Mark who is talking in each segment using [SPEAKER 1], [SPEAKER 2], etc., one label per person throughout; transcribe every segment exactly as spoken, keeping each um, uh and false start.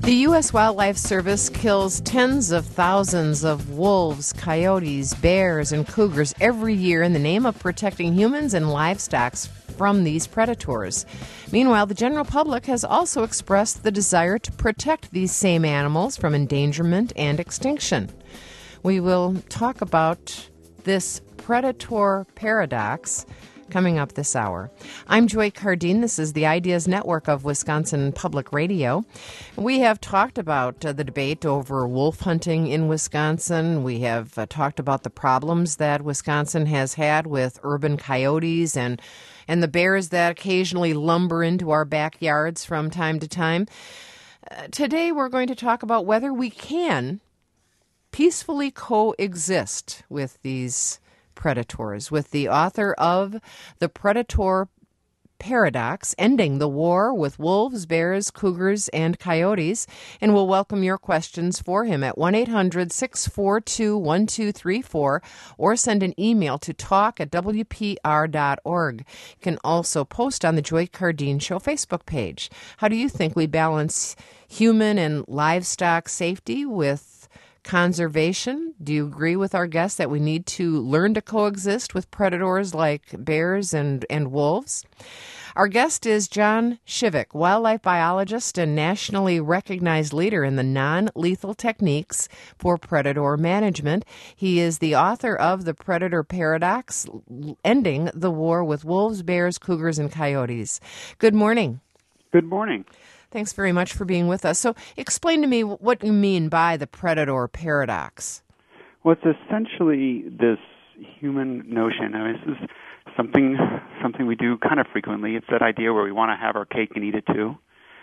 [SPEAKER 1] The U S Wildlife Service kills tens of thousands of wolves, coyotes, bears, and cougars every year in the name of protecting humans and livestock from these predators. Meanwhile, the general public has also expressed the desire to protect these same animals from endangerment and extinction. We will talk about this predator paradox coming up this hour. I'm Joy Cardine. This is the Ideas Network of Wisconsin Public Radio. We have talked about uh, the debate over wolf hunting in Wisconsin. We have uh, talked about the problems that Wisconsin has had with urban coyotes and and the bears that occasionally lumber into our backyards from time to time. Uh, today we're going to talk about whether we can peacefully coexist with these predators, with the author of The Predator Paradox, Ending the War with Wolves, Bears, Cougars, and Coyotes. And we'll welcome your questions for him at one eight hundred six four two one two three four or send an email to talk at w p r dot org. You can also post on the Joy Cardine Show Facebook page. How do you think we balance human and livestock safety with conservation? Do you agree with our guest that we need to learn to coexist with predators like bears and, and wolves? Our guest is John Shivak, wildlife biologist and nationally recognized leader in the non-lethal techniques for predator management. He is the author of The Predator Paradox, Ending the War with Wolves, Bears, Cougars, and Coyotes. Good morning.
[SPEAKER 2] Good morning.
[SPEAKER 1] Thanks very much for being with us. So explain to me what you mean by the predator paradox.
[SPEAKER 2] Well, it's essentially this human notion. I mean, this is something something we do kind of frequently. It's that idea where we want to have our cake and eat it too.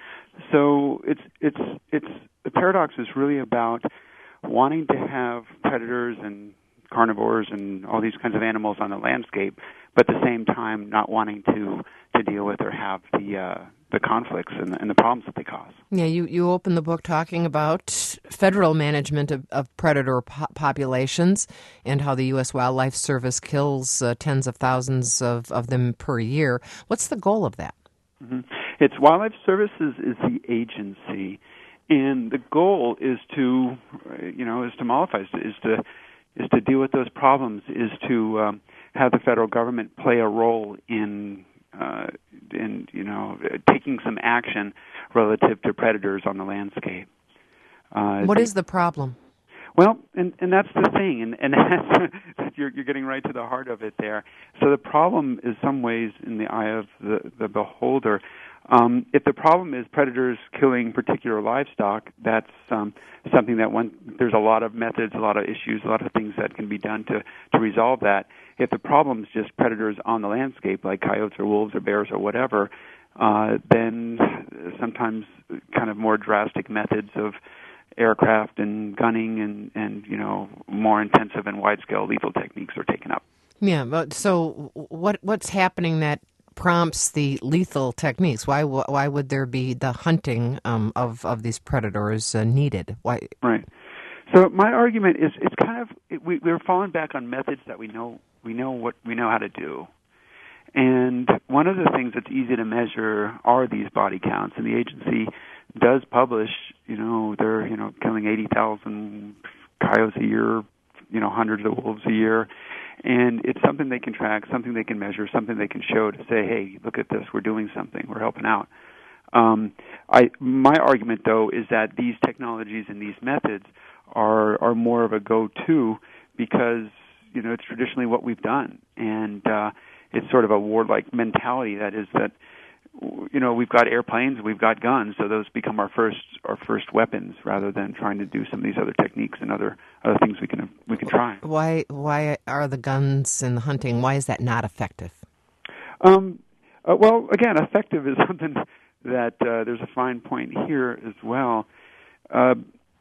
[SPEAKER 2] So it's it's it's the paradox is really about wanting to have predators and carnivores and all these kinds of animals on the landscape, but at the same time not wanting to to deal with or have the uh, the conflicts and the, and the problems that they cause.
[SPEAKER 1] Yeah, you, you open the book talking about federal management of, of predator po- populations and how the U S Wildlife Service kills uh, tens of thousands of, of them per year. What's the goal of that?
[SPEAKER 2] Mm-hmm. It's Wildlife Services is the agency, and the goal is to, you know, is to mollify, is to is to deal with those problems, is to um, have the federal government play a role in Uh, in, you know, taking some action relative to predators on the landscape.
[SPEAKER 1] Uh, what is the problem?
[SPEAKER 2] Well, and, and that's the thing, and, and that's, you're, you're getting right to the heart of it there. So the problem is some ways in the eye of the, the beholder. Um, if the problem is predators killing particular livestock, that's um, something that one, there's a lot of methods, a lot of issues, a lot of things that can be done to, to resolve that. If the problem is just predators on the landscape, like coyotes or wolves or bears or whatever, uh, then sometimes kind of more drastic methods of aircraft and gunning and, and you know, more intensive and wide-scale lethal techniques are taken up.
[SPEAKER 1] Yeah, but so what what's happening that prompts the lethal techniques? Why why would there be the hunting um, of of these predators uh, needed? Why?
[SPEAKER 2] Right. So my argument is it's kind of it, we we're falling back on methods that we know we know what we know how to do, and one of the things that's easy to measure are these body counts, and the agency does publish. You know, they're you know killing eighty thousand coyotes a year, you know, hundreds of wolves a year. And it's something they can track, something they can measure, something they can show to say, hey, look at this, we're doing something, we're helping out. Um, I, my argument, though, is that these technologies and these methods are are more of a go-to because, you know, it's traditionally what we've done. And uh, it's sort of a warlike mentality, that is that, you know, we've got airplanes, we've got guns, so those become our first our first weapons, rather than trying to do some of these other techniques and other other things we can we can try.
[SPEAKER 1] Why why are the guns and the hunting? Why is that not effective?
[SPEAKER 2] Um, uh, well, again, effective is something that uh, there's a fine point here as well. Uh,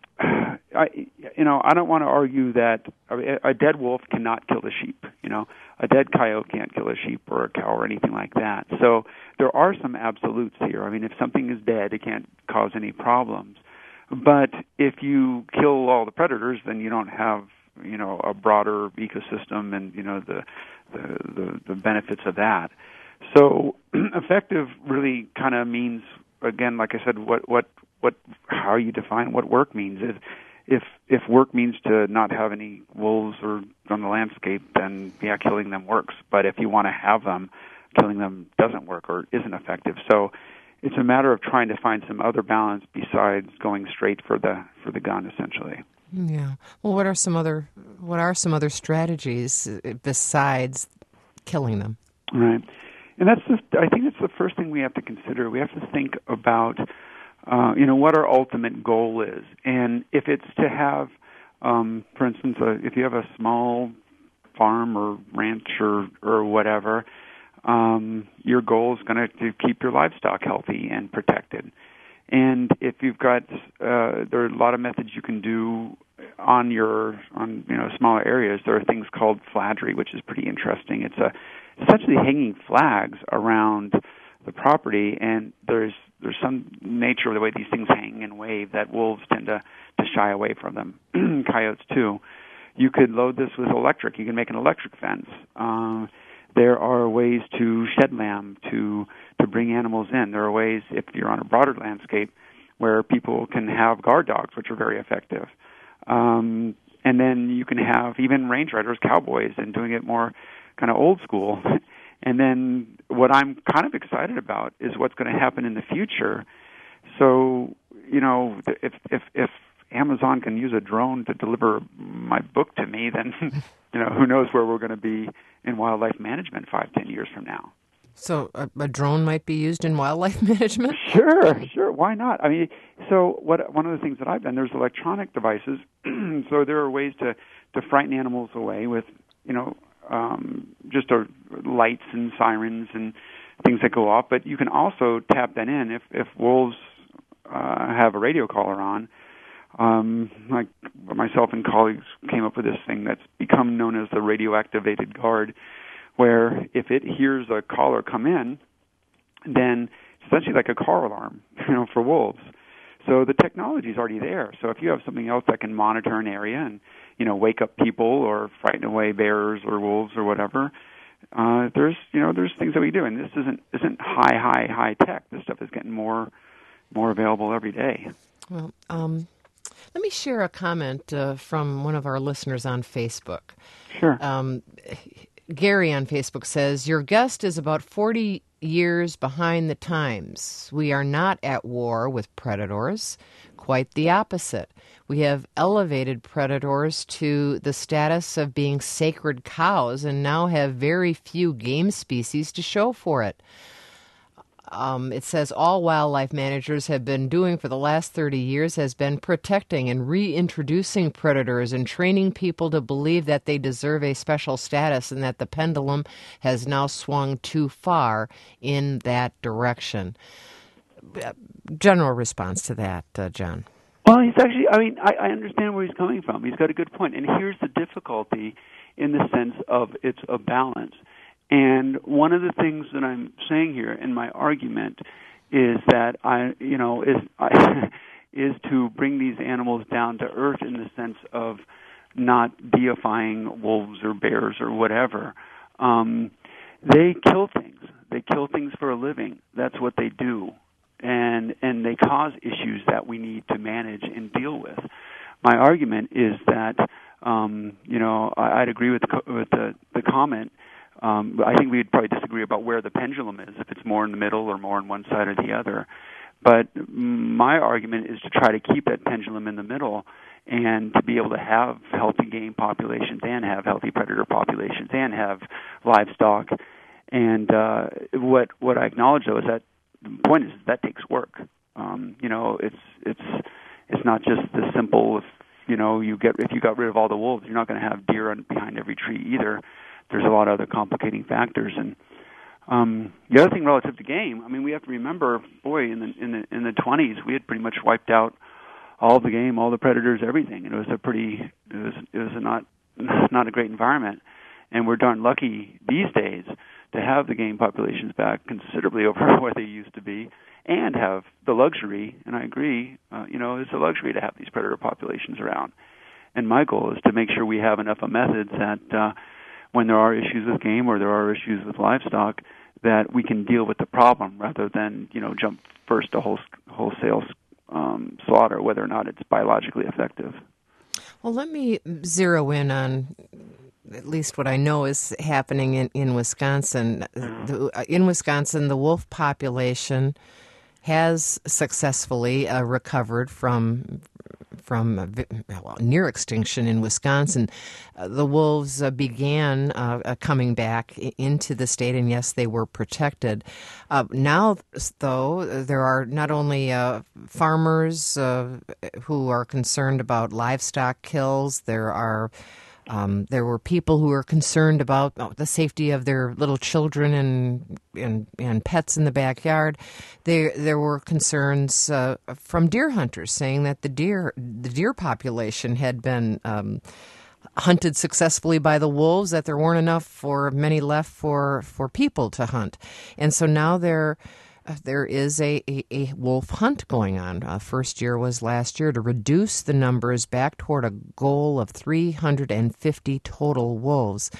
[SPEAKER 2] I, you know, I don't want to argue that a dead wolf cannot kill the sheep. You know, a dead coyote can't kill a sheep or a cow or anything like that. So there are some absolutes here. I mean, if something is dead, it can't cause any problems. But if you kill all the predators, then you don't have, you know, a broader ecosystem and, you know, the the, the, the benefits of that. So effective really kind of means, again, like I said, what what what how you define what work means. If if if work means to not have any wolves or on the landscape, then yeah, killing them works. But if you want to have them, killing them doesn't work or isn't effective. So it's a matter of trying to find some other balance besides going straight for the for the gun, essentially.
[SPEAKER 1] Yeah. Well, what are some other what are some other strategies besides killing them?
[SPEAKER 2] Right. And that's just, I think it's the first thing we have to consider. We have to think about, uh, you know, what our ultimate goal is. And if it's to have, um, for instance, a, if you have a small farm or ranch or, or whatever, um, your goal is going to to keep your livestock healthy and protected. And if you've got, uh, there are a lot of methods you can do on your, on, you know, smaller areas. There are things called fladry, which is pretty interesting. It's a, essentially hanging flags around the property, and there's, there's some nature of the way these things hang and wave that wolves tend to, to shy away from them. Coyotes too. You could load this with electric. You can make an electric fence. Um, There are ways to shed lamb, to to bring animals in. There are ways, if you're on a broader landscape, where people can have guard dogs, which are very effective. Um, and then you can have even range riders, cowboys, and doing it more kind of old school. And then what I'm kind of excited about is what's going to happen in the future. So, you know, if if if Amazon can use a drone to deliver my book to me, then, you know, who knows where we're going to be in wildlife management five, ten years from now.
[SPEAKER 1] So a, a drone might be used in wildlife management?
[SPEAKER 2] Sure, sure. Why not? I mean, so what? One of the things that I've done, there's electronic devices. So there are ways to, to frighten animals away with, you know, um, just a, lights and sirens and things that go off. But you can also tap that in if, if wolves uh, have a radio collar on. Um, like myself and colleagues came up with this thing that's become known as the radio-activated guard, where if it hears a caller come in, then it's essentially like a car alarm, you know, for wolves. So the technology is already there. So if you have something else that can monitor an area and, you know, wake up people or frighten away bears or wolves or whatever, uh, there's, you know, there's things that we do. And this isn't isn't high, high, high tech. This stuff is getting more, more available every day.
[SPEAKER 1] Well, um. Let me share a comment uh, from one of our listeners on Facebook.
[SPEAKER 2] Sure.
[SPEAKER 1] Um, Gary on Facebook says, your guest is about forty years behind the times. We are not at war with predators. Quite the opposite. We have elevated predators to the status of being sacred cows and now have very few game species to show for it. Um, it says all wildlife managers have been doing for the last thirty years has been protecting and reintroducing predators and training people to believe that they deserve a special status and that the pendulum has now swung too far in that direction. General response to that, uh, John?
[SPEAKER 2] Well, he's actually, I mean, I, I understand where he's coming from. He's got a good point. And here's the difficulty in the sense of it's a balance. And one of the things that I'm saying here in my argument is that I, you know, is I, is to bring these animals down to earth in the sense of not deifying wolves or bears or whatever. Um, they kill things. They kill things for a living. That's what they do, and and they cause issues that we need to manage and deal with. My argument is that, um, you know, I, I'd agree with the, with the, the comment. Um, I think we'd probably disagree about where the pendulum is, if it's more in the middle or more on one side or the other. But my argument is to try to keep that pendulum in the middle and to be able to have healthy game populations and have healthy predator populations and have livestock. And uh, what what I acknowledge, though, is that the point is that takes work. Um, you know, it's it's it's not just the simple. If you know you get if you got rid of all the wolves, you're not going to have deer on, behind every tree either. There's a lot of other complicating factors, and um, the other thing relative to game, I mean, we have to remember, boy, in the in the in the twenties, we had pretty much wiped out all the game, all the predators, everything. And it was a pretty, it was it was a not not a great environment, and we're darn lucky these days to have the game populations back considerably over where they used to be, and have the luxury. And I agree, uh, you know, it's a luxury to have these predator populations around. And my goal is to make sure we have enough of methods that. Uh, when there are issues with game or there are issues with livestock, that we can deal with the problem rather than, you know, jump first to whole, wholesale um, slaughter, whether or not it's biologically effective.
[SPEAKER 1] Well, let me zero in on at least what I know is happening in, in Wisconsin. The, in Wisconsin, the wolf population has successfully uh, recovered from from uh, well, near extinction in Wisconsin. Uh, the wolves uh, began uh, uh, coming back into the state, and yes, they were protected. Uh, now, though, there are not only uh, farmers uh, who are concerned about livestock kills, there are Um, there were people who were concerned about oh, the safety of their little children and and, and pets in the backyard. There there were concerns uh, from deer hunters saying that the deer the deer population had been um, hunted successfully by the wolves, that there weren't enough for many left for, for people to hunt, and so now they're. There is a, a, a wolf hunt going on. Uh, first year was last year to reduce the numbers back toward a goal of three hundred fifty total wolves.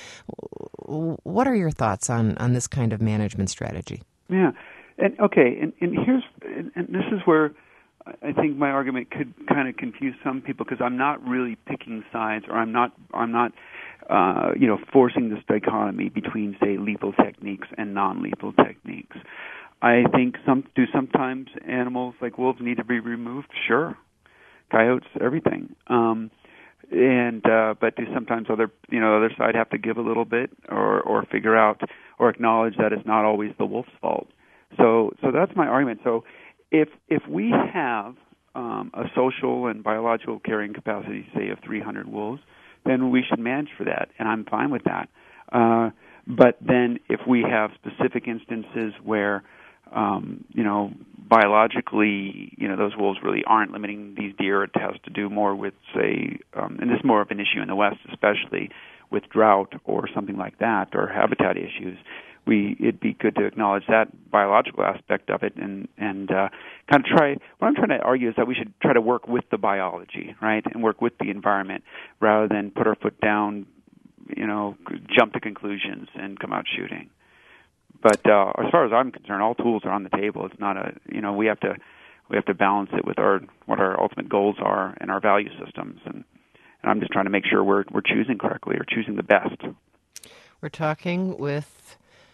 [SPEAKER 1] What are your thoughts on, on this kind of management strategy?
[SPEAKER 2] Yeah, and okay, and, and here's and, and this is where I think my argument could kind of confuse some people, because I'm not really picking sides, or I'm not I'm not uh, you know forcing this dichotomy between, say, lethal techniques and non-lethal techniques. I think some do sometimes animals like wolves need to be removed. Sure, coyotes, everything. Um, and uh, but do sometimes other you know other side have to give a little bit, or or figure out or acknowledge that it's not always the wolf's fault. So so that's my argument. So if if we have um, a social and biological carrying capacity, say, of three hundred wolves, then we should manage for that, and I'm fine with that. Uh, but then if we have specific instances where Um, you know, biologically, you know, those wolves really aren't limiting these deer. It has to do more with, say, um, and this is more of an issue in the West, especially with drought or something like that, or habitat issues. We it'd be good to acknowledge that biological aspect of it, and and uh, kind of try. What I'm trying to argue is that we should try to work with the biology, right, and work with the environment rather than put our foot down, you know, jump to conclusions and come out shooting. But uh, as far as I'm concerned, all tools are on the table. It's not a you know we have to we have to balance it with our what our ultimate goals are and our value systems, and, and I'm just trying to make sure we're we're choosing correctly, or choosing the best.
[SPEAKER 1] We're talking with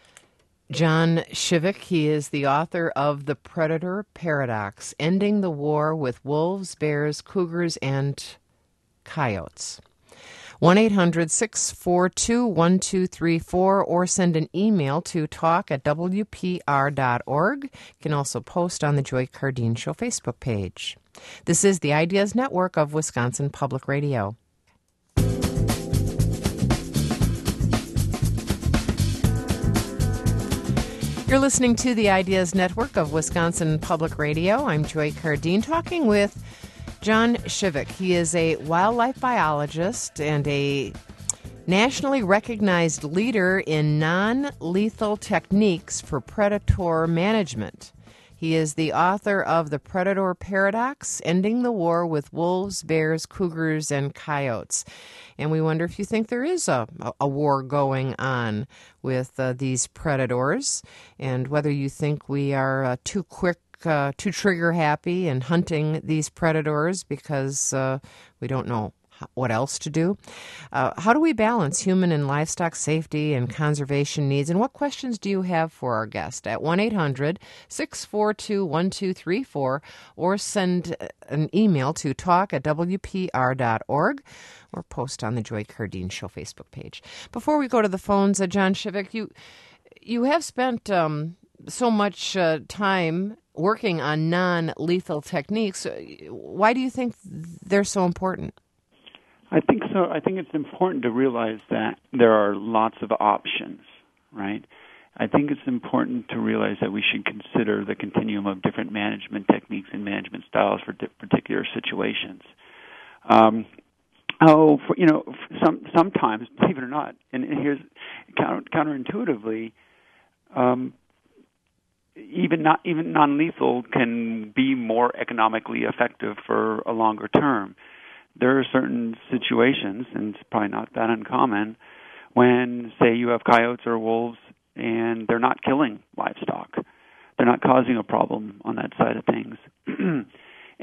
[SPEAKER 1] John Shivak. He is the author of The Predator Paradox: Ending the War with Wolves, Bears, Cougars, and Coyotes. one eight hundred six four two one two three four, or send an email to talk at w p r dot org. You can also post on the Joy Cardine Show Facebook page. This is the Ideas Network of Wisconsin Public Radio. You're listening to the Ideas Network of Wisconsin Public Radio. I'm Joy Cardine, talking with John Shivak. He is a wildlife biologist and a nationally recognized leader in non-lethal techniques for predator management. He is the author of The Predator Paradox: Ending the War with Wolves, Bears, Cougars, and Coyotes. And we wonder if you think there is a, a war going on with uh, these predators, and whether you think we are uh, too quick Uh, too trigger happy in hunting these predators because uh, we don't know what else to do. Uh, how do we balance human and livestock safety and conservation needs? And what questions do you have for our guest at one eight hundred six four two one two three four, or send an email to talk at w p r dot org, or post on the Joy Cardine Show Facebook page. Before we go to the phones, uh, John Shivak, you you have spent um, so much uh, time working on non-lethal techniques. Why do you think they're so important?
[SPEAKER 2] I think so. I think it's important to realize that there are lots of options, right? I think it's important to realize that we should consider the continuum of different management techniques and management styles for di- particular situations. Um, oh, for, you know, some sometimes, believe it or not, and here's counter, counterintuitively, um, even not even non-lethal can be more economically effective for a longer term. There are certain situations, and it's probably not that uncommon, when, say, you have coyotes or wolves and they're not killing livestock. They're not causing a problem on that side of things.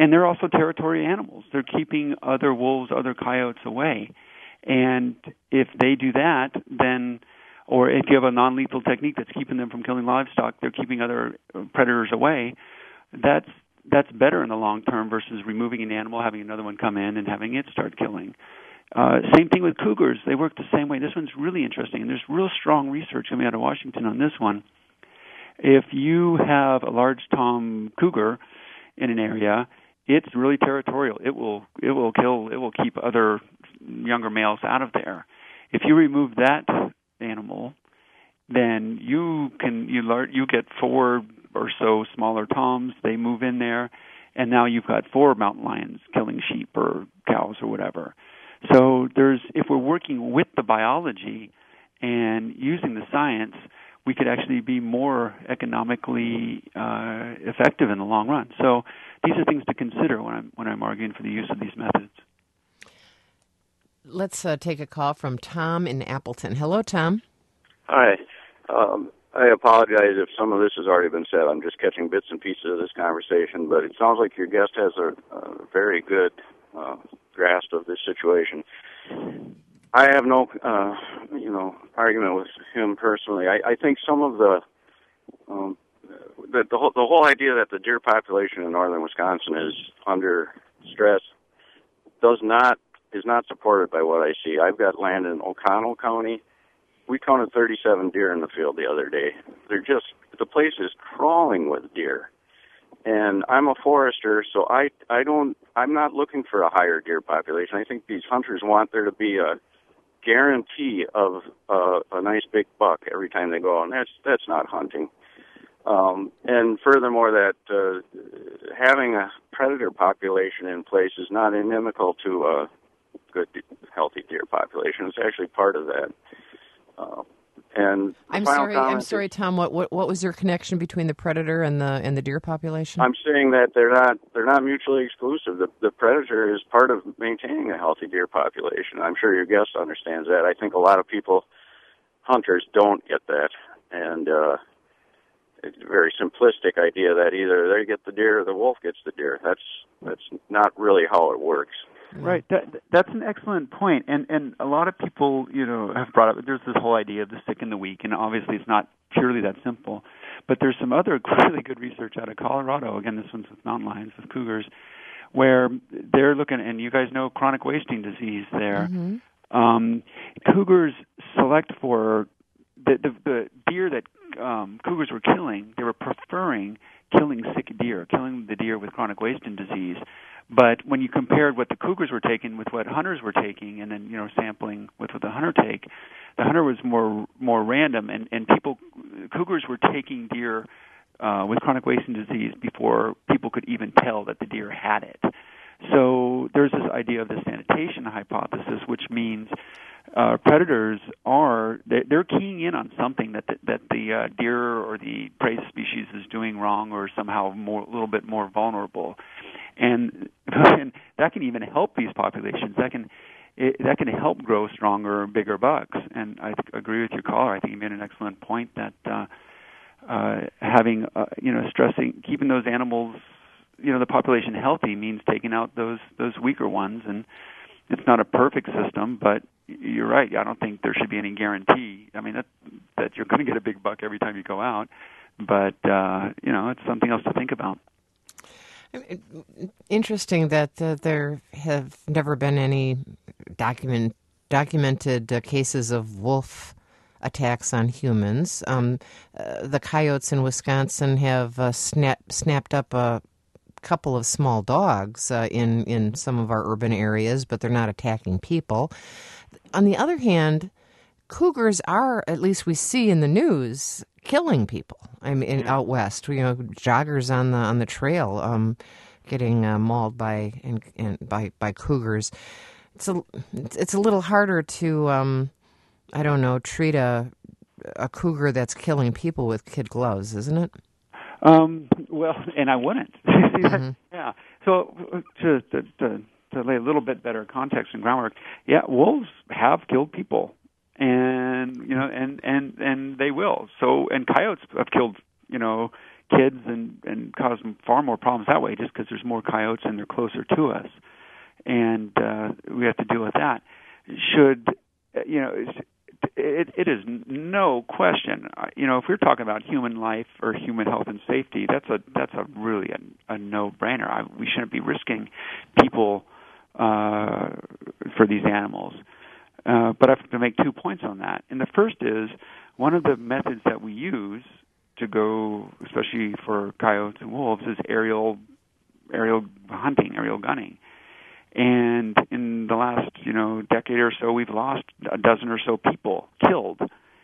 [SPEAKER 2] and they're also territory animals. They're keeping other wolves, other coyotes away. And if they do that, then, or if you have a non-lethal technique that's keeping them from killing livestock, they're keeping other predators away. That's that's better in the long term versus removing an animal, having another one come in, and having it start killing. Uh, same thing with cougars. They work the same way. This one's really interesting, and there's real strong research coming out of Washington on this one. If you have a large tom cougar in an area, it's really territorial. It will it will kill. It will keep other younger males out of there. If you remove that animal, then you can you learn you get four or so smaller toms. They move in there, and now you've got four mountain lions killing sheep or cows or whatever. So there's if we're working with the biology and using the science, we could actually be more economically uh, effective in the long run. So these are things to consider when I'm when I'm arguing for the use of these methods.
[SPEAKER 1] Let's uh, take a call from Tom in Appleton. Hello, Tom.
[SPEAKER 3] Hi. Um, I apologize if some of this has already been said. I'm just catching bits and pieces of this conversation, but it sounds like your guest has a, a very good uh, grasp of this situation. I have no, uh, you know, argument with him personally. I, I think some of the, um, the the whole, the whole idea that the deer population in northern Wisconsin is under stress does not is not supported by what I see. I've got land in O'Connell County. We counted thirty-seven deer in the field the other day. They're just the place is crawling with deer. And I'm a forester, so I I don't I'm not looking for a higher deer population. I think these hunters want there to be a guarantee of uh, a nice big buck every time they go out, and that's that's not hunting. Um, and furthermore, that uh, having a predator population in place is not inimical to a good, healthy deer population. It's actually part of that. Uh, and
[SPEAKER 1] I'm sorry, I'm sorry, Tom. What, what what was your connection between the predator and the and the deer population?
[SPEAKER 3] I'm saying that they're not they're not mutually exclusive. The the predator is part of maintaining a healthy deer population. I'm sure your guest understands that. I think a lot of people, hunters, don't get that, and uh, it's a very simplistic idea that either they get the deer or the wolf gets the deer. That's that's not really how it works.
[SPEAKER 2] Right. That, that's an excellent point. And and a lot of people, you know, have brought up, there's this whole idea of the sick and the weak, and obviously it's not purely that simple. But there's some other really good research out of Colorado, again, this one's with mountain lions, with cougars, where they're looking, and you guys know chronic wasting disease there. Mm-hmm. Um, cougars select for, the, the, the deer that um, cougars were killing, they were preferring killing sick deer, killing the deer with chronic wasting disease. But when you compared what the cougars were taking with what hunters were taking, and then you know sampling with what the hunter take, the hunter was more more random, and and people cougars were taking deer uh, with chronic wasting disease before people could even tell that the deer had it. So there's this idea of the sanitation hypothesis, which means uh, predators are they're, they're keying in on something that the, that the uh, deer or the prey species is doing wrong, or somehow more a little bit more vulnerable. And, and that can even help these populations. That can it, that can help grow stronger, bigger bucks. And I th- agree with your caller. I think you made an excellent point that uh, uh, having uh, you know stressing keeping those animals, you know, the population healthy means taking out those those weaker ones. And it's not a perfect system, but you're right. I don't think there should be any guarantee. I mean that that you're going to get a big buck every time you go out. But uh, you know, it's something else to think about.
[SPEAKER 1] Interesting that uh, there have never been any document, documented uh, cases of wolf attacks on humans. Um, uh, the coyotes in Wisconsin have uh, snap, snapped up a couple of small dogs uh, in, in some of our urban areas, but they're not attacking people. On the other hand, cougars are, at least we see in the news, killing people. I mean, yeah. Out west, you know, joggers on the on the trail, um, getting uh, mauled by and, and by by cougars. It's a it's a little harder to, um, I don't know, treat a a cougar that's killing people with kid gloves, isn't it?
[SPEAKER 2] Um, well, and I wouldn't. See that? Mm-hmm. Yeah. So to, to to to lay a little bit better context and groundwork, yeah, wolves have killed people. And you know, and, and, and they will. So, and coyotes have killed, you know, kids and, and cause them far more problems that way just because there's more coyotes and they're closer to us. And uh, we have to deal with that. Should, you know, it, it is no question, you know, if we're talking about human life or human health and safety, that's a that's a really a, a no-brainer. I, we shouldn't be risking people uh, for these animals. Uh, but I have to make two points on that. And the first is, one of the methods that we use to go, especially for coyotes and wolves, is aerial aerial hunting, aerial gunning. And in the last, you know, decade or so, we've lost a dozen or so people killed.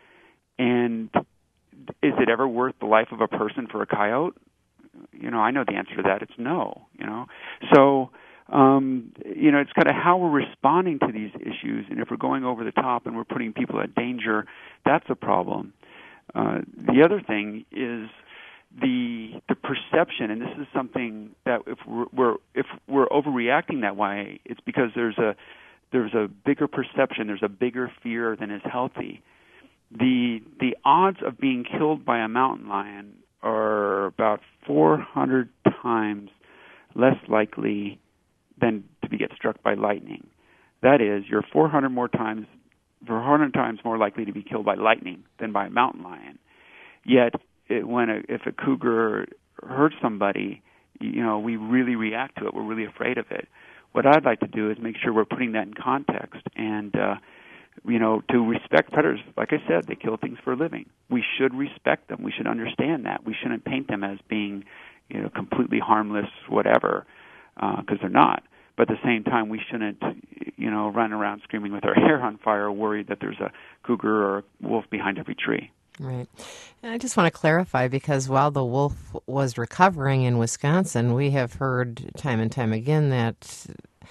[SPEAKER 2] And is it ever worth the life of a person for a coyote? You know, I know the answer to that. It's no, you know. So, um, you know, it's kind of how we're responding to these issues. And if we're going over the top and we're putting people at danger, that's a problem. Uh, the other thing is the the perception, and this is something that if we're, we're if we're overreacting that way, it's because there's a there's a bigger perception, there's a bigger fear than is healthy. The the odds of being killed by a mountain lion are about four hundred times less likely than to be get struck by lightning. That is, you're four hundred more times, four hundred times more likely to be killed by lightning than by a mountain lion. Yet, it, when a, if a cougar hurts somebody, you know, we really react to it. We're really afraid of it. What I'd like to do is make sure we're putting that in context and, uh, you know, to respect predators. Like I said, they kill things for a living. We should respect them. We should understand that. We shouldn't paint them as being, you know, completely harmless, whatever, because uh, they're not. But at the same time, we shouldn't, you know, run around screaming with our hair on fire, worried that there's a cougar or a wolf behind every tree.
[SPEAKER 1] Right. And I just want to clarify, because while the wolf was recovering in Wisconsin, we have heard time and time again that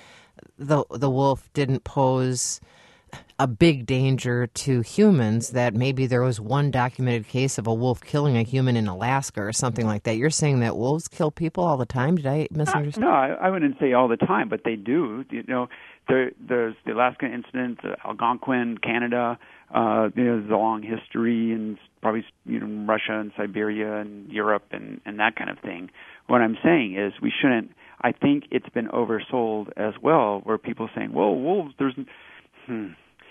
[SPEAKER 1] the the wolf didn't pose a big danger to humans, that maybe there was one documented case of a wolf killing a human in Alaska or something like that. You're saying that wolves kill people all the time? Did I misunderstand?
[SPEAKER 2] No, I, I wouldn't say all the time, but they do. You know, there, there's the Alaska incident, the Algonquin, Canada. Uh, you know, there's a long history, and probably, you know, Russia and Siberia and Europe and, and that kind of thing. What I'm saying is we shouldn't. I think it's been oversold as well, where people are saying, "Well, wolves, there's." Hmm.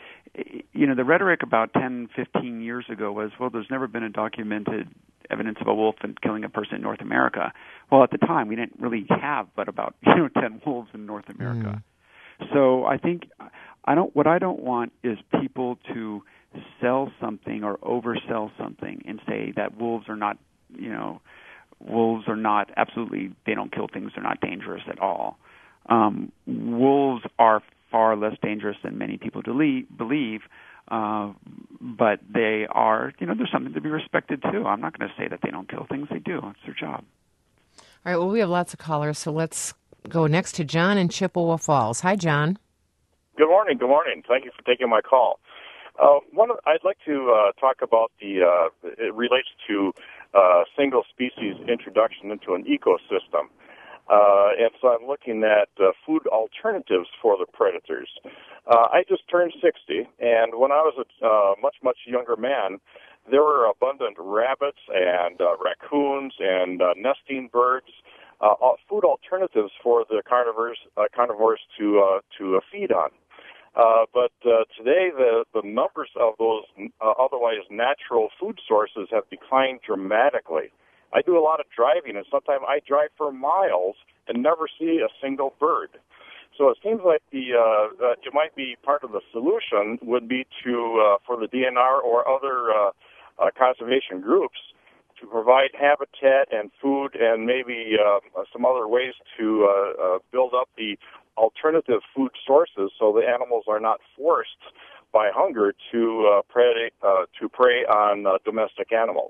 [SPEAKER 2] You know, the rhetoric about ten, fifteen years ago was, well, there's never been a documented evidence of a wolf killing a person in North America. Well, at the time, we didn't really have but about, you know, ten wolves in North America. Mm. So I think I don't. What I don't want is people to sell something or oversell something and say that wolves are not, you know, wolves are not absolutely, they don't kill things, they're not dangerous at all. Um, wolves are far less dangerous than many people believe, uh, but they are, you know, there's something to be respected too. I'm not going to say that they don't kill things. They do. It's their job.
[SPEAKER 1] All right, well, we have lots of callers, so let's go next to John in Chippewa Falls. Hi, John.
[SPEAKER 4] Good morning. Good morning. Thank you for taking my call. Uh, one, of, I'd like to uh, talk about the, uh, it relates to uh, single species introduction into an ecosystem. Uh, and so I'm looking at uh, food alternatives for the predators. Uh, I just turned sixty, and when I was a uh, much, much younger man, there were abundant rabbits and uh, raccoons and uh, nesting birds, uh, food alternatives for the carnivores, uh, carnivores to uh, to uh, feed on. Uh, but uh, today, the, the numbers of those uh, otherwise natural food sources have declined dramatically. I do a lot of driving, and sometimes I drive for miles and never see a single bird. So it seems like the uh, uh, it might be part of the solution would be to uh, for the D N R or other uh, uh, conservation groups to provide habitat and food and maybe uh, some other ways to uh, uh, build up the alternative food sources so the animals are not forced by hunger to uh, prey uh, to prey on uh, domestic animals.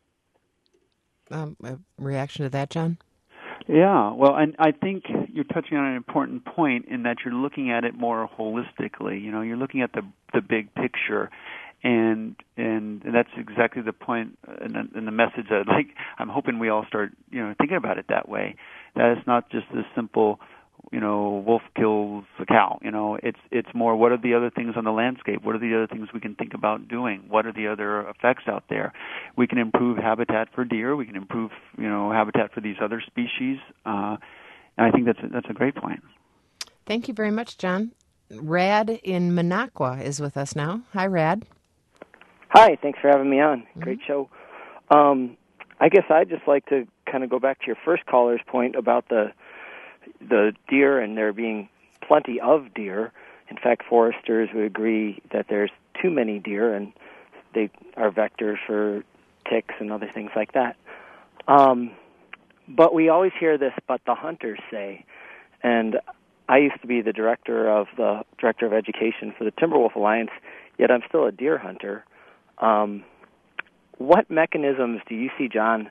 [SPEAKER 1] Um, a reaction to that, John?
[SPEAKER 2] Yeah, well, and I think you're touching on an important point in that you're looking at it more holistically. You know, you're looking at the the big picture, and and that's exactly the point and the, the message that, like, I'm hoping we all start, you know, thinking about it that way. That it's not just this simple, you know, wolf kills a cow. You know, it's it's more what are the other things on the landscape? What are the other things we can think about doing? What are the other effects out there? We can improve habitat for deer. We can improve, you know, habitat for these other species. Uh, and I think that's a, that's a great point.
[SPEAKER 1] Thank you very much, John. Rad in Minocqua is with us now. Hi, Rad.
[SPEAKER 5] Hi, thanks for having me on.
[SPEAKER 1] Mm-hmm.
[SPEAKER 5] Great show. Um, I guess I'd just like to kind of go back to your first caller's point about the the deer and there being plenty of deer. In fact, foresters would agree that there's too many deer, and they are vectors for ticks and other things like that. Um, but we always hear this, but the hunters say, and I used to be the director of the director of education for the Timberwolf Alliance, yet I'm still a deer hunter. Um, what mechanisms do you see, John,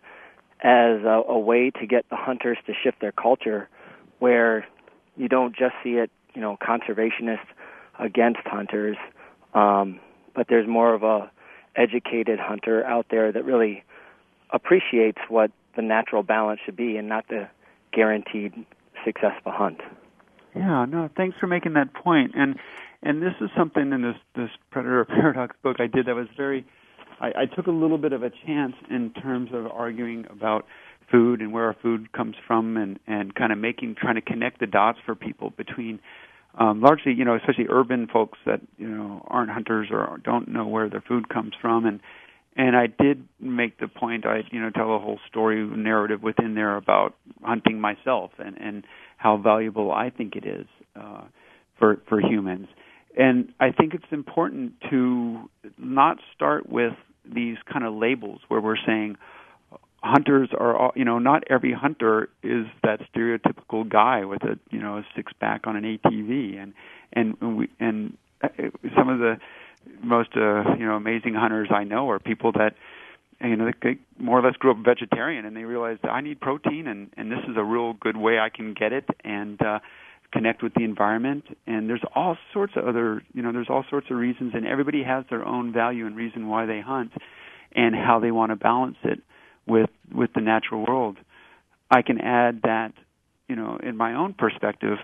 [SPEAKER 5] as a, a way to get the hunters to shift their culture, where you don't just see it, you know, conservationists against hunters, um, but there's more of a educated hunter out there that really appreciates what the natural balance should be and not the guaranteed successful hunt?
[SPEAKER 2] Yeah, no, thanks for making that point. And and this is something in this, this Predator Paradox book I did that was very, I, I took a little bit of a chance in terms of arguing about food and where our food comes from, and, and kind of making, trying to connect the dots for people between um, largely, you know, especially urban folks that, you know, aren't hunters or don't know where their food comes from. And and I did make the point, I, you know, tell a whole story narrative within there about hunting myself and, and how valuable I think it is uh, for for humans. And I think it's important to not start with these kind of labels where we're saying hunters are, all, you know, not every hunter is that stereotypical guy with a, you know, a six pack on an A T V, and and we, and some of the most uh, you know amazing hunters I know are people that, you know, they more or less grew up vegetarian and they realized I need protein, and and this is a real good way I can get it and uh, connect with the environment. And there's all sorts of other, you know, there's all sorts of reasons, and everybody has their own value and reason why they hunt and how they want to balance it with with the natural world. I can add that, you know, in my own perspective,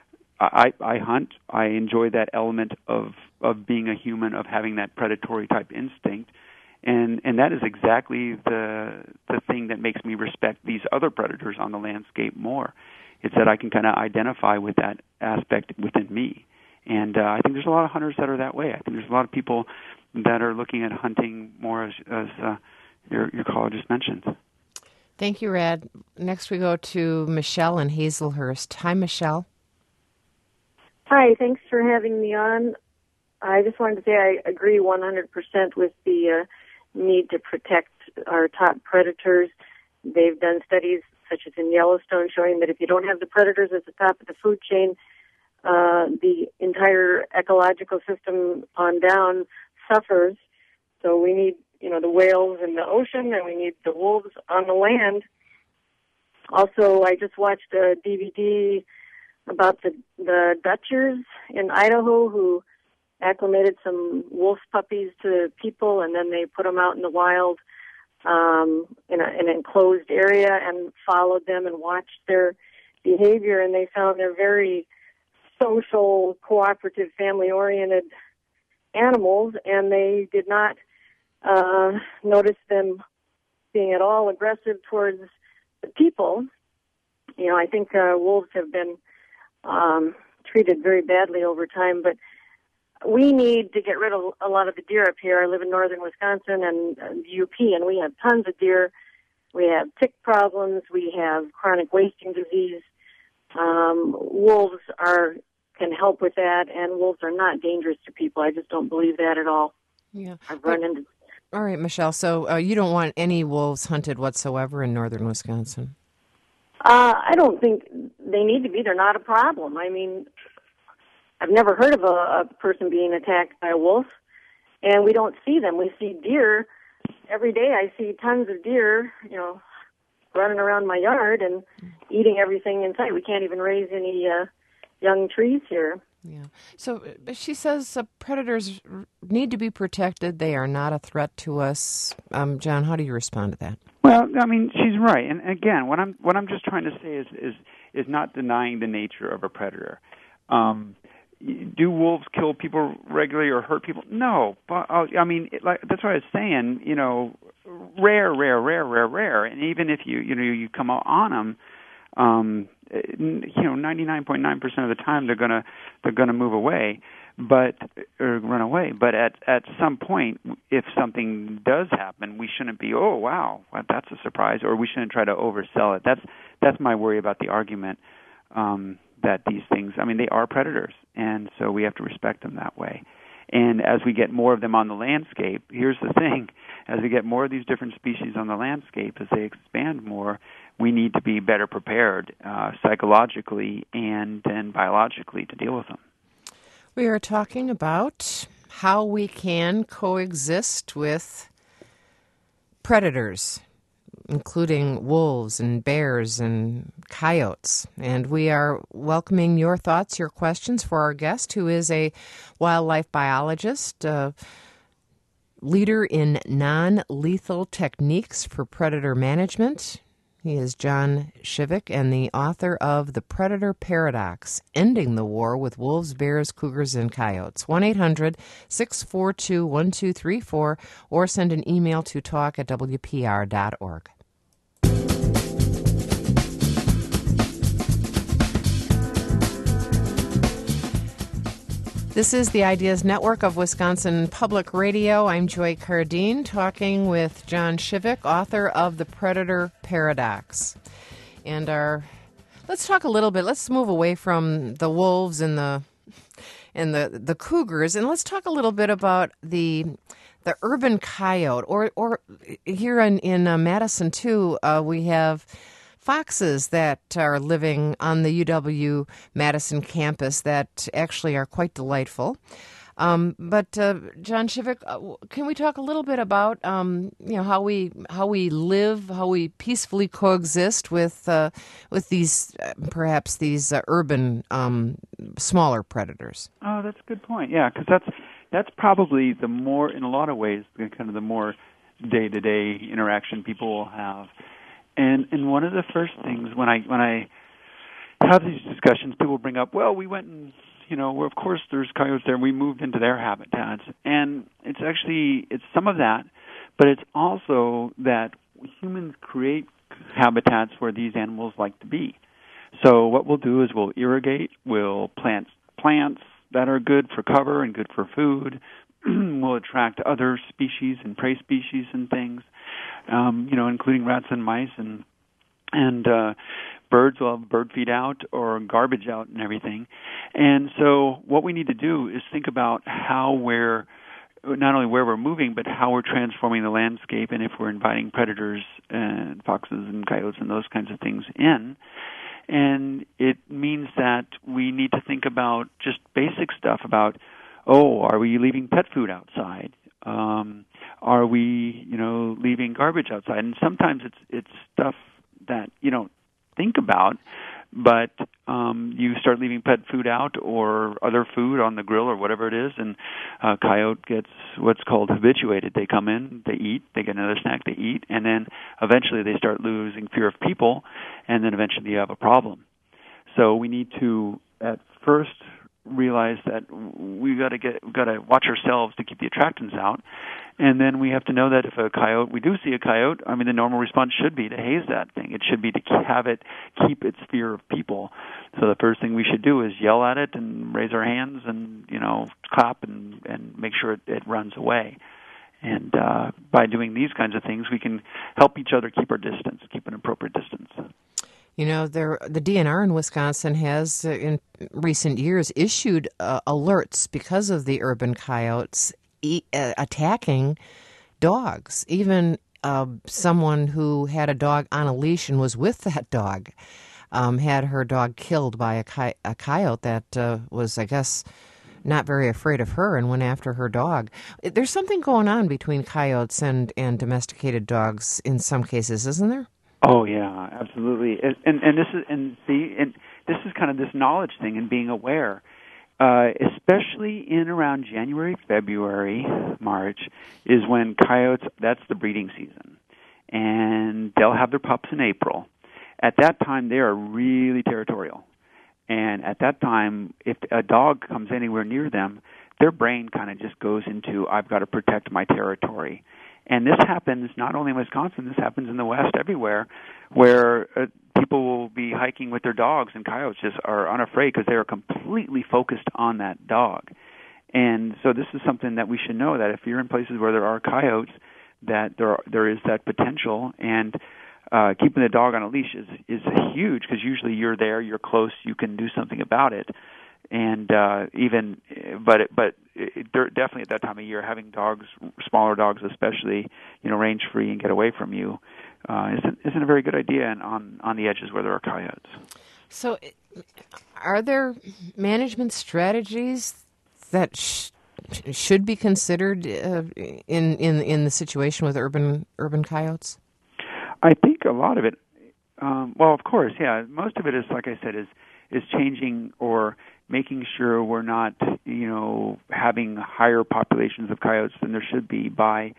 [SPEAKER 2] I, I hunt. I enjoy that element of, of being a human, of having that predatory type instinct, and and that is exactly the the thing that makes me respect these other predators on the landscape more. It's that I can kind of identify with that aspect within me, and uh, I think there's a lot of hunters that are that way. I think there's a lot of people that are looking at hunting more as as uh, Your, your caller just mentioned.
[SPEAKER 1] Thank you, Rad. Next we go to Michelle in Hazelhurst. Hi, Michelle.
[SPEAKER 6] Hi, thanks for having me on. I just wanted to say I agree one hundred percent with the uh, need to protect our top predators. They've done studies, such as in Yellowstone, showing that if you don't have the predators at the top of the food chain, uh, the entire ecological system on down suffers. So we need, you know, the whales in the ocean, and we need the wolves on the land. Also, I just watched a D V D about the the Dutchers in Idaho who acclimated some wolf puppies to people, and then they put them out in the wild um, in, a, in an enclosed area and followed them and watched their behavior, and they found they're very social, cooperative, family-oriented animals, and they did not uh, notice them being at all aggressive towards the people. You know, I think uh, wolves have been um, treated very badly over time, but we need to get rid of a lot of the deer up here. I live in northern Wisconsin and uh, U P, and we have tons of deer. We have tick problems. We have chronic wasting disease. Um, wolves are can help with that, and wolves are not dangerous to people. I just don't believe that at all.
[SPEAKER 1] Yeah,
[SPEAKER 6] I've run into.
[SPEAKER 1] All right, Michelle. So uh, you don't want any wolves hunted whatsoever in northern Wisconsin?
[SPEAKER 6] Uh, I don't think they need to be. They're not a problem. I mean, I've never heard of a, a person being attacked by a wolf, and we don't see them. We see deer every day. I see tons of deer, you know, running around my yard and eating everything in sight. We can't even raise any uh, young trees here.
[SPEAKER 1] Yeah. So uh, she says uh, predators need to be protected. They are not a threat to us. Um, John, how do you respond to that?
[SPEAKER 2] Well, I mean, she's right. And again, what I'm what I'm just trying to say is is is not denying the nature of a predator. Um, do wolves kill people regularly or hurt people? No, but uh, I mean, it, like that's what I was saying. You know, rare, rare, rare, rare, rare. And even if you you know you come on them, um, you know, ninety-nine point nine percent of the time they're gonna they're gonna move away, but or run away. But at at some point, if something does happen, we shouldn't be, oh wow, that's a surprise, or we shouldn't try to oversell it. That's that's my worry about the argument. Um, that these things, I mean, they are predators, and so we have to respect them that way. And as we get more of them on the landscape, here's the thing, as we get more of these different species on the landscape, as they expand more, we need to be better prepared uh, psychologically and, and biologically to deal with them.
[SPEAKER 1] We are talking about how we can coexist with predators, including wolves and bears and coyotes. And we are welcoming your thoughts, your questions for our guest, who is a wildlife biologist, uh, leader in non-lethal techniques for predator management. He is John Shivak and the author of The Predator Paradox, Ending the War with Wolves, Bears, Cougars, and Coyotes. one eight hundred six four two one two three four or send an email to talk at w p r dot org. This is the Ideas Network of Wisconsin Public Radio. I'm Joy Cardine, talking with John Shivak, author of The Predator Paradox. And our, let's talk a little bit. Let's move away from the wolves and the and the, the cougars, and let's talk a little bit about the the urban coyote. Or or here in in uh, Madison too, uh, we have foxes that are living on the U W Madison campus that actually are quite delightful. Um, but uh, John Shivak, uh, can we talk a little bit about um, you know how we how we live, how we peacefully coexist with uh, with these uh, perhaps these uh, urban um, smaller predators?
[SPEAKER 2] Oh, that's a good point. Yeah, because that's that's probably the more, in a lot of ways, the kind of the more day-to-day interaction people will have. And and one of the first things when I when I have these discussions, people bring up, well, we went and, you know, well, of course there's coyotes there, and we moved into their habitats. And it's actually, it's some of that, but it's also that humans create habitats where these animals like to be. So what we'll do is we'll irrigate, we'll plant plants that are good for cover and good for food, we'll attract other species and prey species and things. Um, you know, including rats and mice, and and uh, birds will have bird feed out or garbage out and everything. And so what we need to do is think about how we're, not only where we're moving, but how we're transforming the landscape, and if we're inviting predators and foxes and coyotes and those kinds of things in. And it means that we need to think about just basic stuff about, oh, are we leaving pet food outside? Um, are we, you know, leaving garbage outside? And sometimes it's it's stuff that you don't think about, but um, you start leaving pet food out or other food on the grill or whatever it is, and a coyote gets what's called habituated. They come in, they eat, they get another snack, they eat, and then eventually they start losing fear of people, and then eventually you have a problem. So we need to, at first, realize that we got to get got to watch ourselves to keep the attractants out, and then we have to know that if a coyote, we do see a coyote, I mean the normal response should be to haze that thing. It should be to have it keep its fear of people. So the first thing we should do is yell at it and raise our hands and you know clap and and make sure it, it runs away. And uh, by doing these kinds of things, we can help each other keep our distance, keep an appropriate distance.
[SPEAKER 1] You know, there, the D N R in Wisconsin has, uh, in recent years, issued uh, alerts because of the urban coyotes e- uh, attacking dogs. Even uh, someone who had a dog on a leash and was with that dog um, had her dog killed by a, coy- a coyote that uh, was, I guess, not very afraid of her and went after her dog. There's something going on between coyotes and, and domesticated dogs in some cases, isn't there?
[SPEAKER 2] Oh yeah, absolutely. And, and and this is and see and this is kind of this knowledge thing and being aware, uh, especially in around January, February, March, is when coyotes. That's the breeding season, and they'll have their pups in April, at that time they are really territorial. And at that time, if a dog comes anywhere near them, their brain kind of just goes into, I've got to protect my territory. And this happens not only in Wisconsin, this happens in the West everywhere, where uh, people will be hiking with their dogs, and coyotes just are unafraid because they are completely focused on that dog. And so this is something that we should know, that if you're in places where there are coyotes, that there are, there is that potential. And uh, keeping the dog on a leash is is huge, because usually you're there, you're close, you can do something about it. And uh, even, but it, but it, definitely at that time of year, having dogs, smaller dogs especially, you know, range free and get away from you, uh, isn't isn't a very good idea on on the edges where there are coyotes.
[SPEAKER 1] So, are there management strategies that sh- should be considered uh, in in in the situation with urban urban coyotes?
[SPEAKER 2] I think a lot of it. Um, well, of course, yeah. Most of it is, like I said, is is changing or making sure we're not, you know, having higher populations of coyotes than there should be by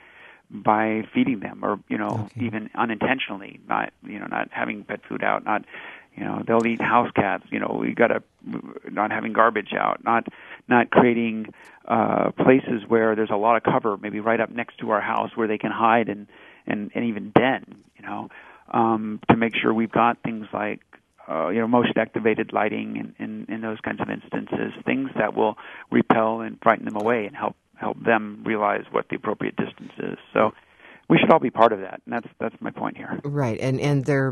[SPEAKER 2] by feeding them, or, you know, okay. even unintentionally, not, you know, not having pet food out, not, you know, they'll eat house cats, you know, we got to, not having garbage out, not not creating uh, places where there's a lot of cover, maybe right up next to our house where they can hide and, and, and even den, you know, um, to make sure we've got things like, Uh, you know, motion-activated lighting and, and, and those kinds of instances, things that will repel and frighten them away and help help them realize what the appropriate distance is. So we should all be part of that, and that's that's my point here.
[SPEAKER 1] Right, and and there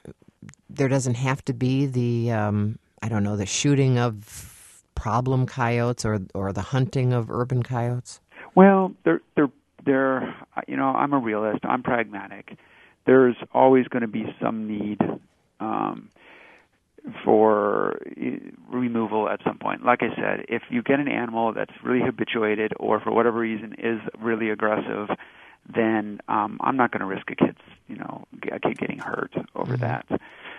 [SPEAKER 1] there doesn't have to be the um, I don't know the shooting of problem coyotes or or the hunting of urban coyotes.
[SPEAKER 2] Well, they're they're they're you know, I'm a realist. I'm pragmatic. There's always going to be some need Um, for removal at some point. Like I said, if you get an animal that's really habituated or for whatever reason is really aggressive, then um, I'm not going to risk a kid's, you know, a kid getting hurt over mm-hmm. that.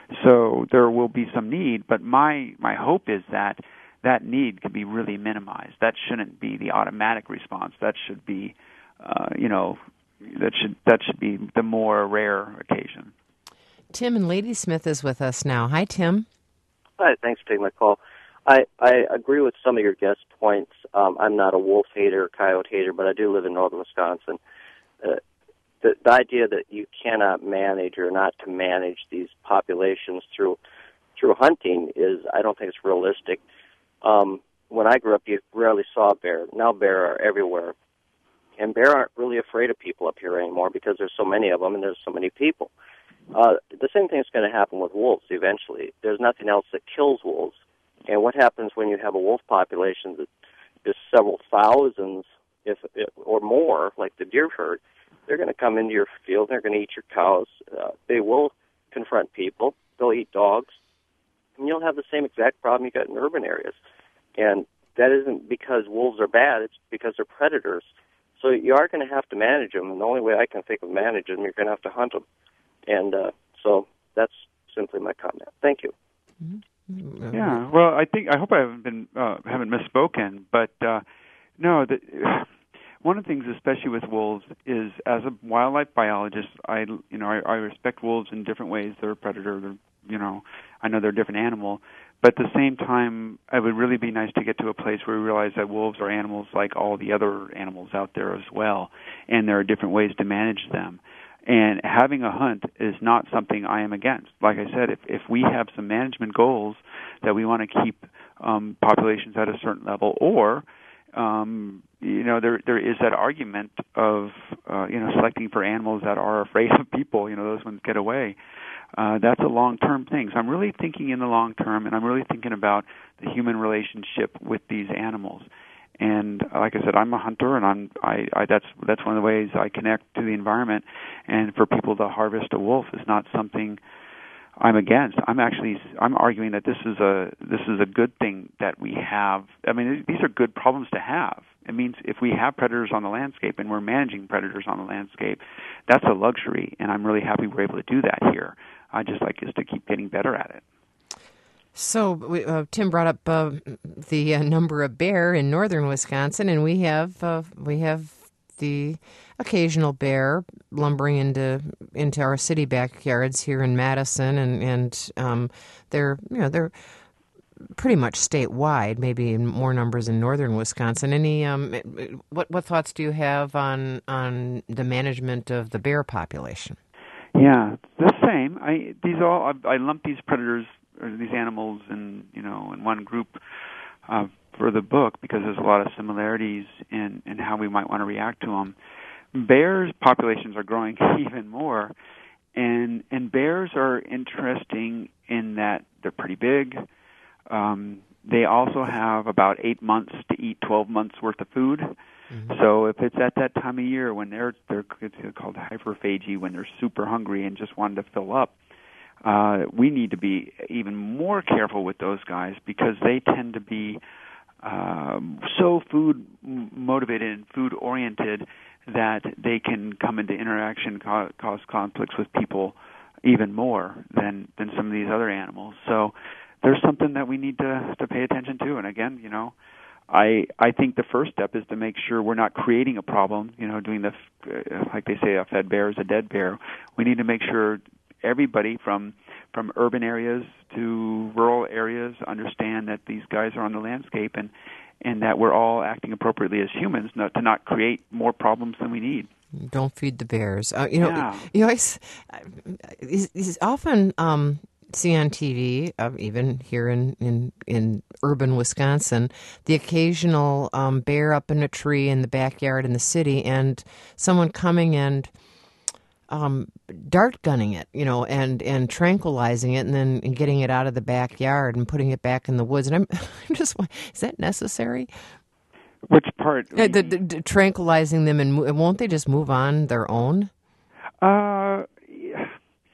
[SPEAKER 2] So there will be some need, but my my hope is that that need can be really minimized. That shouldn't be the automatic response. That should be, uh, you know, that should that should be the more rare occasion.
[SPEAKER 1] Tim in Ladysmith is with us now. Hi, Tim.
[SPEAKER 7] Hi, thanks for taking my call. I, I agree with some of your guest points. Um, I'm not a wolf hater, coyote hater, but I do live in northern Wisconsin. Uh, the, the idea that you cannot manage or not to manage these populations through through hunting is, I don't think it's realistic. Um, when I grew up, you rarely saw bear. Now bear are everywhere. And bear aren't really afraid of people up here anymore because there's so many of them and there's so many people. Uh, the same thing is going to happen with wolves eventually. There's nothing else that kills wolves. And what happens when you have a wolf population that is several thousands if, if or more, like the deer herd, they're going to come into your field, they're going to eat your cows. Uh, they will confront people. They'll eat dogs. And you'll have the same exact problem you got in urban areas. And that isn't because wolves are bad. It's because they're predators. So you are going to have to manage them. And the only way I can think of managing them, you're going to have to hunt them. And uh, so that's simply my comment. Thank you.
[SPEAKER 2] Mm-hmm. Yeah. Well, I think I hope I haven't been uh, haven't misspoken, but uh, no. The, one of the things, especially with wolves, is as a wildlife biologist, I you know I, I respect wolves in different ways. They're a predator. They're, you know, I know they're a different animal, but at the same time, it would really be nice to get to a place where we realize that wolves are animals like all the other animals out there as well, and there are different ways to manage them. And having a hunt is not something I am against. Like I said, if, if we have some management goals that we want to keep um, populations at a certain level, or um, you know, there there is that argument of uh, you know selecting for animals that are afraid of people. You know, those ones get away. Uh, that's a long-term thing. So I'm really thinking in the long term, and I'm really thinking about the human relationship with these animals. And like I said, I'm a hunter, and I'm I, I that's that's one of the ways I connect to the environment. And for people to harvest a wolf is not something I'm against. I'm actually I'm arguing that this is a this is a good thing that we have. I mean, these are good problems to have. It means if we have predators on the landscape and we're managing predators on the landscape, that's a luxury, and I'm really happy we're able to do that here. I just like us to keep getting better at it.
[SPEAKER 1] So we, uh, Tim brought up uh, the uh, number of bear in northern Wisconsin, and we have uh, we have the occasional bear lumbering into into our city backyards here in Madison, and and um, they're you know they're pretty much statewide, maybe in more numbers in northern Wisconsin. Any um, what what thoughts do you have on on the management of the bear population?
[SPEAKER 2] Yeah, the same. I these all I, I lump these predators or these animals in you know in one group uh, for the book because there's a lot of similarities in in how we might want to react to them. Bears populations are growing even more, and and bears are interesting in that they're pretty big. Um, they also have about eight months to eat twelve months worth of food. Mm-hmm. So if it's at that time of year when they're they're it's called hyperphagy, when they're super hungry and just wanting to fill up, uh, we need to be even more careful with those guys because they tend to be um, so food motivated and food oriented that they can come into interaction, ca- cause conflicts with people even more than than some of these other animals. So there's something that we need to to pay attention to. And again, you know, I I think the first step is to make sure we're not creating a problem. You know, doing the uh, like they say, a fed bear is a dead bear. We need to make sure everybody from from urban areas to rural areas understand that these guys are on the landscape and and that we're all acting appropriately as humans, not to not create more problems than we need.
[SPEAKER 1] Don't feed the bears. Uh, you know,
[SPEAKER 2] yeah.
[SPEAKER 1] you know, it's, it's often. Um, see on T V, uh, even here in, in, in urban Wisconsin, the occasional um, bear up in a tree in the backyard in the city, and someone coming and um, dart gunning it, you know, and, and tranquilizing it, and then getting it out of the backyard and putting it back in the woods. And I'm, I'm just, is that necessary?
[SPEAKER 2] Which part?
[SPEAKER 1] Uh, the, the, the, tranquilizing them, and mo- won't they just move on their own?
[SPEAKER 2] Uh. Yeah.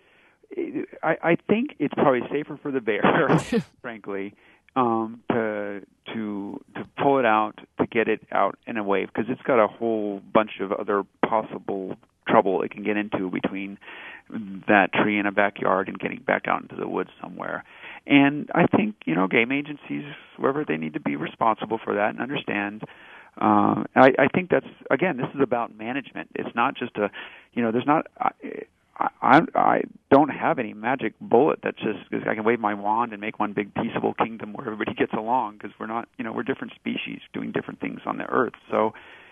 [SPEAKER 2] I, I think it's probably safer for the bear, frankly, um, to to to pull it out, to get it out in a wave, because it's got a whole bunch of other possible trouble it can get into between that tree in a backyard and getting back out into the woods somewhere. And I think, you know, game agencies, whoever, they need to be responsible for that and understand. Uh, I, I think that's, again, this is about management. It's not just a, you know, there's not... I, I, I don't have any magic bullet that just I can wave my wand and make one big peaceable kingdom where everybody gets along, because we're not, you know, we're different species doing different things on the earth. So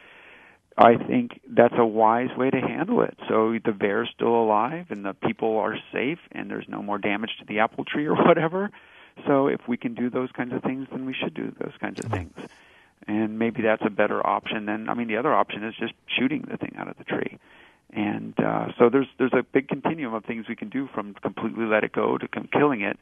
[SPEAKER 2] I think that's a wise way to handle it. So the bear's still alive and the people are safe and there's no more damage to the apple tree or whatever. So if we can do those kinds of things, then we should do those kinds of things. And maybe that's a better option than, I mean, the other option is just shooting the thing out of the tree. And uh, so there's there's a big continuum of things we can do, from completely let it go to com- killing it,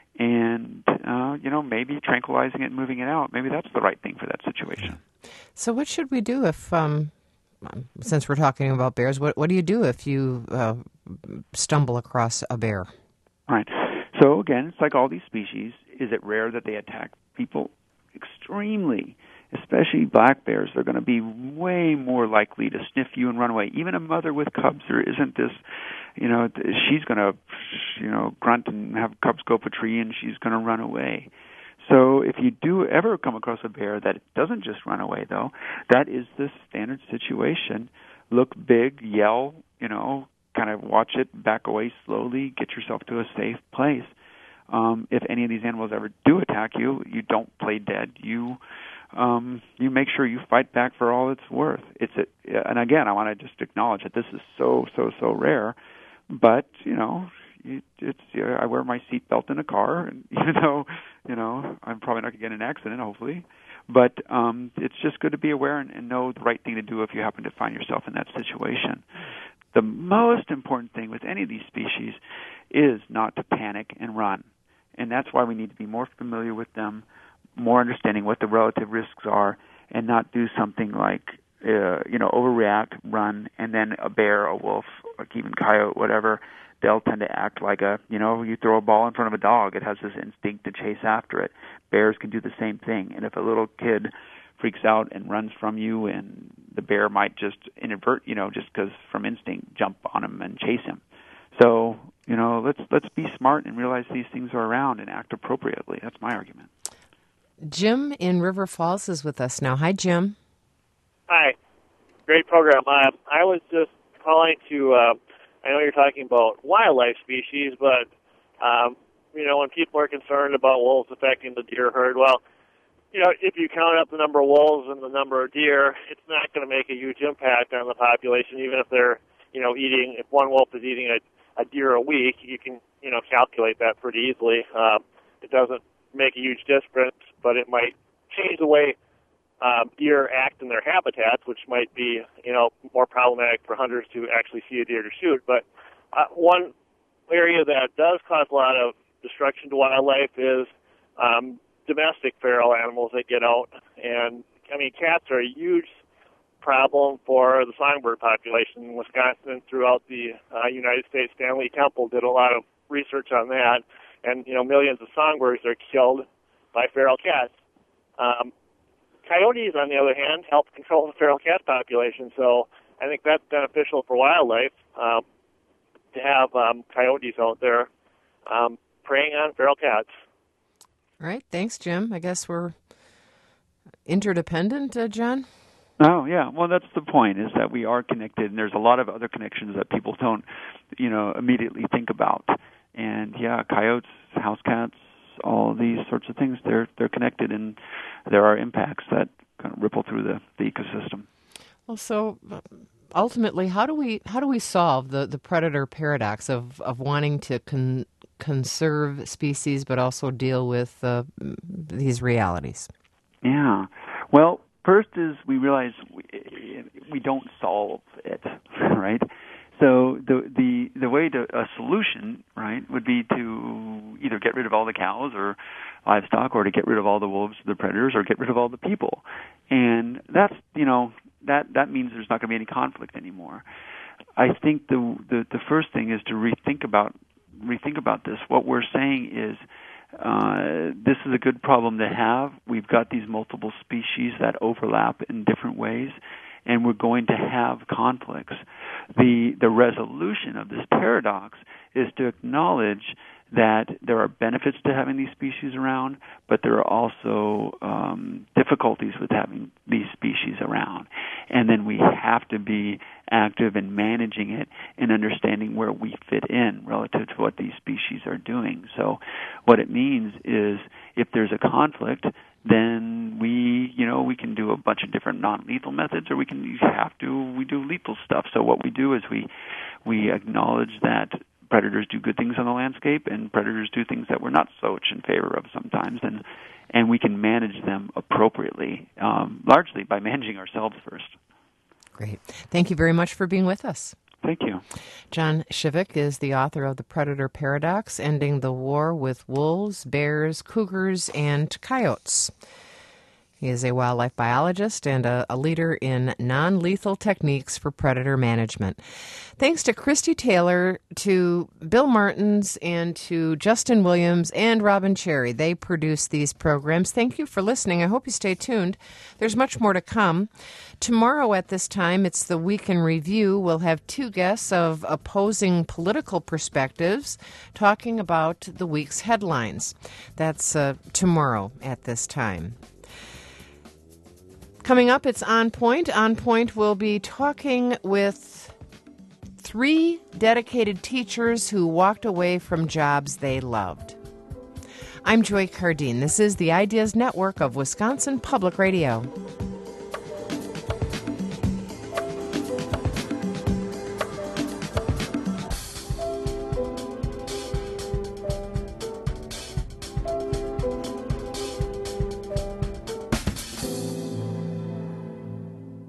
[SPEAKER 2] and uh, you know, maybe tranquilizing it and moving it out. Maybe that's the right thing for that situation.
[SPEAKER 1] So what should we do if, um, since we're talking about bears, what what do you do if you uh, stumble across a bear?
[SPEAKER 2] Right. So again, it's like all these species. Is it rare that they attack people? Extremely. Especially black bears, they're going to be way more likely to sniff you and run away. Even a mother with cubs, there isn't this, you know, she's going to, you know, grunt and have cubs go up a tree and she's going to run away. So if you do ever come across a bear that doesn't just run away, though, that is the standard situation. Look big, yell, you know, kind of watch it, back away slowly, get yourself to a safe place. Um, if any of these animals ever do attack you, you don't play dead. You um, you make sure you fight back for all it's worth. It's a, and again, I want to just acknowledge that this is so so so rare. But you know, it, it's you know, I wear my seatbelt in a car, and even though you know I'm probably not going to get in an accident, hopefully. But um, it's just good to be aware and, and know the right thing to do if you happen to find yourself in that situation. The most important thing with any of these species is not to panic and run. And that's why we need to be more familiar with them, more understanding what the relative risks are, and not do something like, uh, you know, overreact, run, and then a bear, a wolf, or even coyote, whatever, they'll tend to act like a, you know, you throw a ball in front of a dog, it has this instinct to chase after it. Bears can do the same thing. And if a little kid freaks out and runs from you, and the bear might just inadvert, you know, just because from instinct, jump on him and chase him. So, you know, let's let's be smart and realize these things are around and act appropriately. That's my argument.
[SPEAKER 1] Jim in River Falls is with us now. Hi, Jim.
[SPEAKER 8] Hi. great program. Uh, I was just calling to, uh, I know you're talking about wildlife species, but, um, you know, when people are concerned about wolves affecting the deer herd, well, you know, if you count up the number of wolves and the number of deer, it's not going to make a huge impact on the population, even if they're, you know, eating, if one wolf is eating a, a deer a week, you can, you know, calculate that pretty easily. Um, it doesn't make a huge difference, but it might change the way um, deer act in their habitats, which might be, you know, more problematic for hunters to actually see a deer to shoot. But uh, one area that does cause a lot of destruction to wildlife is um, domestic feral animals that get out. And, I mean, cats are a huge problem for the songbird population in Wisconsin and throughout the uh, United States. Stanley Temple did a lot of research on that. And, you know, millions of songbirds are killed by feral cats. Um, coyotes, on the other hand, help control the feral cat population. So I think that's beneficial for wildlife um, to have um, coyotes out there um, preying on feral cats.
[SPEAKER 1] All right. Thanks, Jim. I guess we're interdependent, uh, John?
[SPEAKER 2] Oh, yeah. Well, that's the point, is that we are connected, and there's a lot of other connections that people don't, you know, immediately think about. And, yeah, coyotes, house cats, all these sorts of things, they're they're connected, and there are impacts that kind of ripple through the, the ecosystem.
[SPEAKER 1] Well, so ultimately, how do we how do we solve the, the predator paradox of, of wanting to con- conserve species but also deal with uh, these realities?
[SPEAKER 2] Yeah. Well, first is we realize we, we don't solve it, right? So the the the way to a solution, right, would be to either get rid of all the cows or livestock, or to get rid of all the wolves, the predators, or get rid of all the people. And that's, you know, that that means there's not going to be any conflict anymore. I think the the the first thing is to rethink about rethink about this. What we're saying is, uh, this is a good problem to have. We've got these multiple species that overlap in different ways, and we're going to have conflicts. The the resolution of this paradox is to acknowledge that there are benefits to having these species around, but there are also um, difficulties with having these species around. And then we have to be active in managing it and understanding where we fit in relative to what these species are doing. So what it means is, if there's a conflict, then we, you know, we can do a bunch of different non-lethal methods, or we can you have to, we do lethal stuff. So what we do is we we acknowledge that predators do good things on the landscape, and predators do things that we're not so much in favor of sometimes, and and we can manage them appropriately, um, largely by managing ourselves first.
[SPEAKER 1] Great. Thank you very much for being with us.
[SPEAKER 2] Thank you.
[SPEAKER 1] John Shivak is the author of The Predator Paradox, Ending the War with Wolves, Bears, Cougars, and Coyotes. He is a wildlife biologist and a, a leader in non-lethal techniques for predator management. Thanks to Christy Taylor, to Bill Martins, and to Justin Williams and Robin Cherry. They produce these programs. Thank you for listening. I hope you stay tuned. There's much more to come. Tomorrow at this time, it's the Week in Review. We'll have two guests of opposing political perspectives talking about the week's headlines. That's uh, tomorrow at this time. Coming up, it's On Point. On Point will be talking with three dedicated teachers who walked away from jobs they loved. I'm Joy Cardine. This is the Ideas Network of Wisconsin Public Radio.